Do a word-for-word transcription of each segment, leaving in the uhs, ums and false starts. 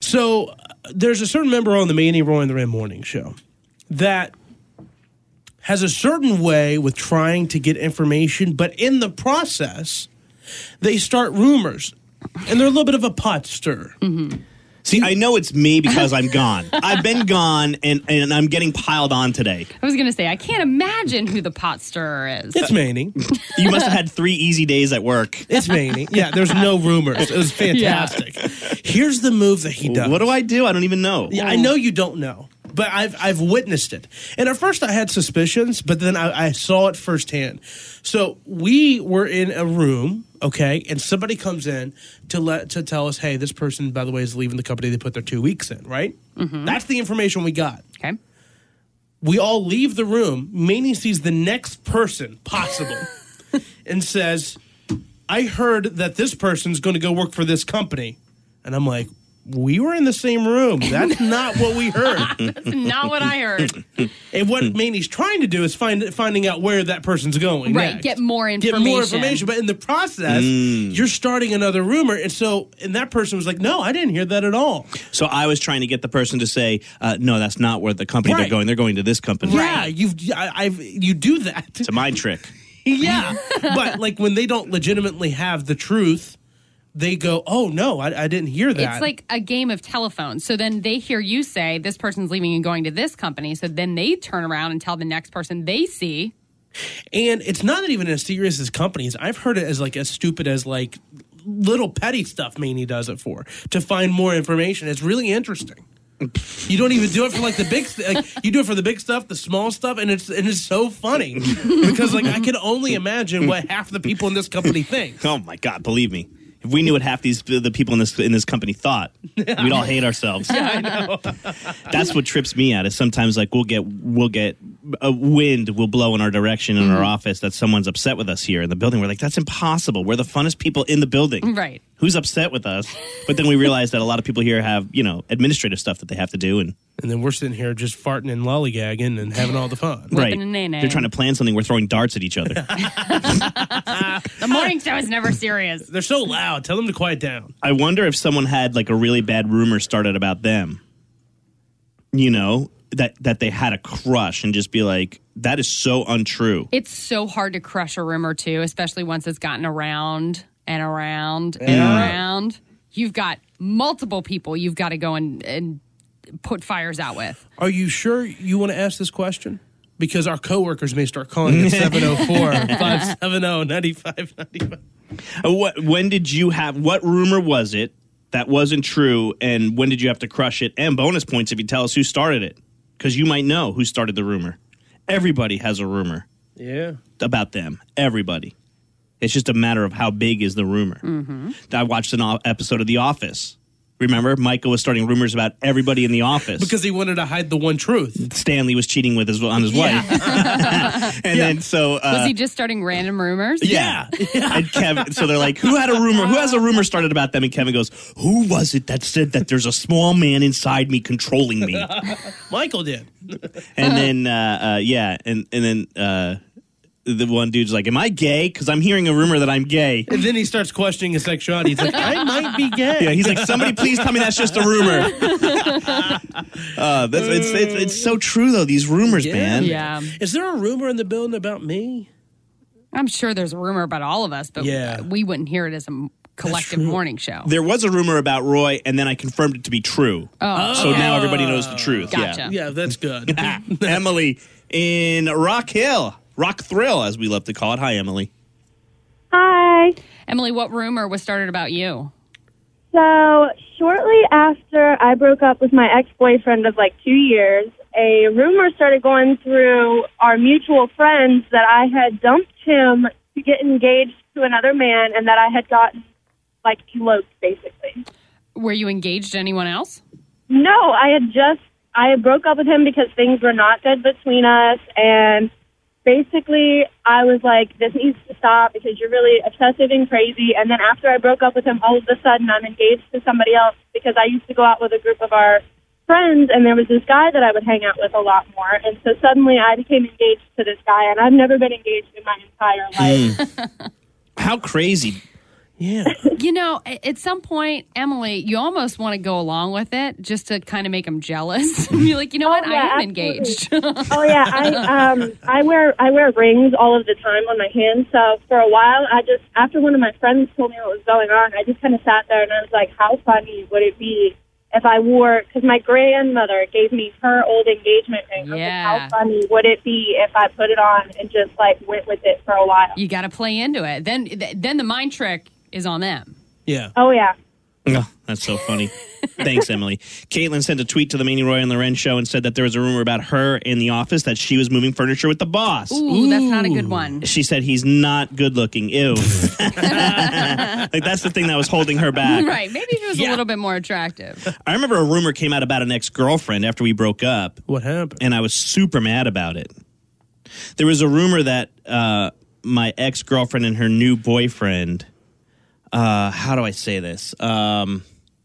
So uh, there's a certain member on the Manny Roy and the Ram Morning Show that has a certain way with trying to get information, but in the process, they start rumors, and they're a little bit of a pot stirrer. Mm-hmm. See, I know it's me because I'm gone. I've been gone, and, and I'm getting piled on today. I was going to say, I can't imagine who the pot stirrer is. It's Manny. You must have had three easy days at work. It's Manny. Yeah, there's no rumors. It was fantastic. Yeah. Here's the move that he does. What do I do? I don't even know. Yeah, I know you don't know, but I've I've witnessed it. And at first I had suspicions, but then I, I saw it firsthand. So we were in a room, okay, and somebody comes in to let to tell us, hey, this person, by the way, is leaving the company. They put their two weeks in, right? Mm-hmm. That's the information we got. Okay. We all leave the room. Manny sees the next person possible and says, I heard that this person's going to go work for this company. And I'm like, we were in the same room. That's not what we heard. That's not what I heard. And what Manny's trying to do is find finding out where that person's going. Right, next. get more information. Get more information. But in the process, mm. you're starting another rumor. And so, and that person was like, no, I didn't hear that at all. So I was trying to get the person to say, uh, no, that's not where the company right. they're going. They're going to this company. Yeah, you've, I, I've, you do that. It's a mind trick. Yeah. But like when they don't legitimately have the truth, they go, oh, no, I, I didn't hear that. It's like a game of telephone. So then they hear you say, this person's leaving and going to this company. So then they turn around and tell the next person they see. And it's not even as serious as companies. I've heard it as like as stupid as like little petty stuff Manny does it for, to find more information. It's really interesting. You don't even do it for like the big st- like you do it for the big stuff, the small stuff, and it's and it's so funny because like I can only imagine what half the people in this company think. Oh my God, believe me. If we knew what half these the people in this in this company thought, we'd all hate ourselves. Yeah, I know. That's what trips me out. Is sometimes like we'll get we'll get a wind will blow in our direction in mm-hmm. our office that someone's upset with us here in the building. We're like, that's impossible. We're the funnest people in the building. Right. Who's upset with us? But then we realize that a lot of people here have, you know, administrative stuff that they have to do, and and then we're sitting here just farting and lollygagging and having all the fun. Right. And nay-nay. They're trying to plan something. We're throwing darts at each other. The morning show is never serious. They're so loud. Tell them to quiet down. I wonder if someone had like a really bad rumor started about them. You know, that that they had a crush and just be like, that is so untrue. It's so hard to crush a rumor too, especially once it's gotten around and around and Yeah. around. You've got multiple people you've got to go and, and put fires out with. Are you sure you want to ask this question? Because our coworkers may start calling at seven oh four, five seven oh, nine five nine five. Uh, What? When did you have? What rumor was it that wasn't true, and when did you have to crush it? And bonus points if you tell us who started it, because you might know who started the rumor. Everybody has a rumor. Yeah. About them. Everybody. It's just a matter of how big is the rumor. Mm-hmm. I watched an o- episode of The Office. Remember, Michael was starting rumors about everybody in the office because he wanted to hide the one truth. Stanley was cheating with his on his Yeah. wife, and Yeah. then so uh, Was he just starting random rumors? Yeah. And Kevin, so they're like, who had a rumor? Who has a rumor started about them? And Kevin goes, who was it that said that there's a small man inside me controlling me? Michael did. And then, uh, uh, yeah, and, and then uh, the one dude's like, am I gay? Because I'm hearing a rumor that I'm gay. And then he starts questioning his sexuality. He's like, I might be gay. Yeah, he's like, somebody please tell me that's just a rumor. uh, that's, it's, it's, it's so true, though, these rumors, Yeah. man. Yeah. Is there a rumor in the building about me? I'm sure there's a rumor about all of us, but Yeah. we wouldn't hear it as a collective true. morning show. There was a rumor about Roy, and then I confirmed it to be true. Oh, So okay. now everybody knows the truth. Gotcha. Yeah, that's good. Yeah. Emily in Rock Hill. Rock Thrill, as we love to call it. Hi, Emily. Hi. Emily, what rumor was started about you? So, shortly after I broke up with my ex-boyfriend of like two years, a rumor started going through our mutual friends that I had dumped him to get engaged to another man and that I had gotten, like, eloped, basically. Were you engaged to anyone else? No, I had just, I had broke up with him because things were not good between us, and basically, I was like, this needs to stop because you're really obsessive and crazy. And then after I broke up with him, all of a sudden I'm engaged to somebody else because I used to go out with a group of our friends, and there was this guy that I would hang out with a lot more. And so suddenly I became engaged to this guy, and I've never been engaged in my entire life. How crazy. Yeah. You know, a- at some point, Emily, you almost want to go along with it just to kind of make them jealous. Be like, you know what? yeah, I am absolutely. engaged. Oh yeah, I um I wear I wear rings all of the time on my hands. So for a while, I just after one of my friends told me what was going on, I just kind of sat there and I was like, how funny would it be if I wore? Because my grandmother gave me her old engagement ring. I was Yeah. like, how funny would it be if I put it on and just like went with it for a while? You got to play into it. Then, th- then the mind trick is on them. Yeah. Oh yeah. Oh, that's so funny. Thanks, Emily. Caitlin sent a tweet to the Manny Roy and Loren show and said that there was a rumor about her in the office that she was moving furniture with the boss. Ooh, that's not a good one. She said he's not good looking. Ew. Like that's the thing that was holding her back. Right. Maybe he was Yeah. a little bit more attractive. I remember a rumor came out about an ex-girlfriend after we broke up, What happened? and I was super mad about it. There was a rumor that uh, my ex-girlfriend and her new boyfriend, uh, how do I say this? Um,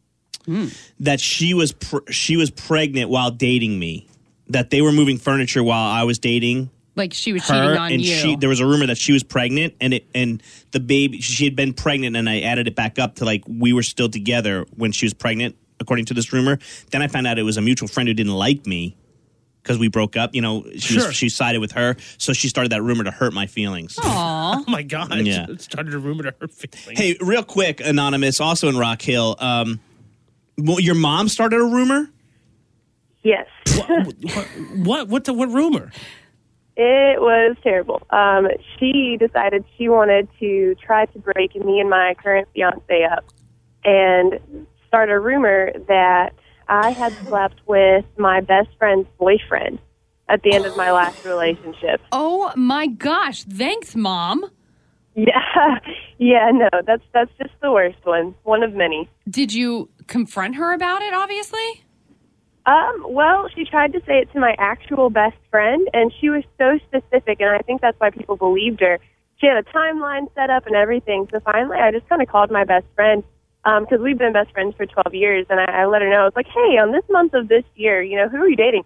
that she was pr- she was pregnant while dating me. That they were moving furniture while I was dating Like she was her, cheating on and you. she. There was a rumor that she was pregnant, and it and the baby she had been pregnant, and I added it back up to like we were still together when she was pregnant, according to this rumor. Then I found out it was a mutual friend who didn't like me because we broke up. You know, she Sure. was, she sided with her, so she started that rumor to hurt my feelings. Aw. Oh my God! Yeah. It started a rumor to her feelings. Hey, real quick, anonymous, also in Rock Hill. Um, well, your mom started a rumor. Yes. what? What? What? The, what rumor? It was terrible. Um, she decided she wanted to try to break me and my current fiance up and start a rumor that I had slept with my best friend's boyfriend at the end of my last relationship. Oh my gosh. Thanks, Mom. Yeah, yeah, no, that's that's just the worst one. One of many. Did you confront her about it, obviously? Um, well, she tried to say it to my actual best friend, and she was so specific, and I think that's why people believed her. She had a timeline set up and everything, so finally I just kind of called my best friend, because we've been best friends for twelve years, and I, I let her know. I was like, hey, on this month of this year, you know, who are you dating?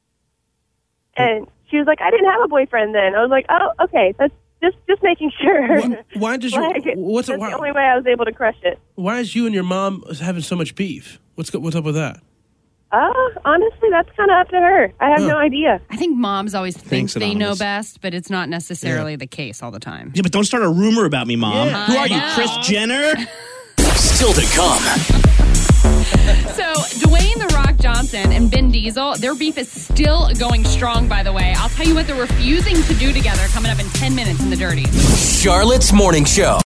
And she was like, I didn't have a boyfriend then. I was like, oh, okay, that's just just making sure. Why, why did you? Like, what's that's why, the only way I was able to crush it. why is you and your mom having so much beef? What's go- what's up with that? Uh, honestly, that's kind of up to her. I have Huh. no idea. I think moms always think Thanks, they know Anonymous. best, but it's not necessarily the case all the time. Yeah, but don't start a rumor about me, Mom. Yeah. Who are I you, know. Kris Jenner? Still to come. So, Dwayne The Rock Johnson and Vin Diesel, their beef is still going strong, by the way. I'll tell you what they're refusing to do together coming up in ten minutes in The Dirty. Charlotte's Morning Show.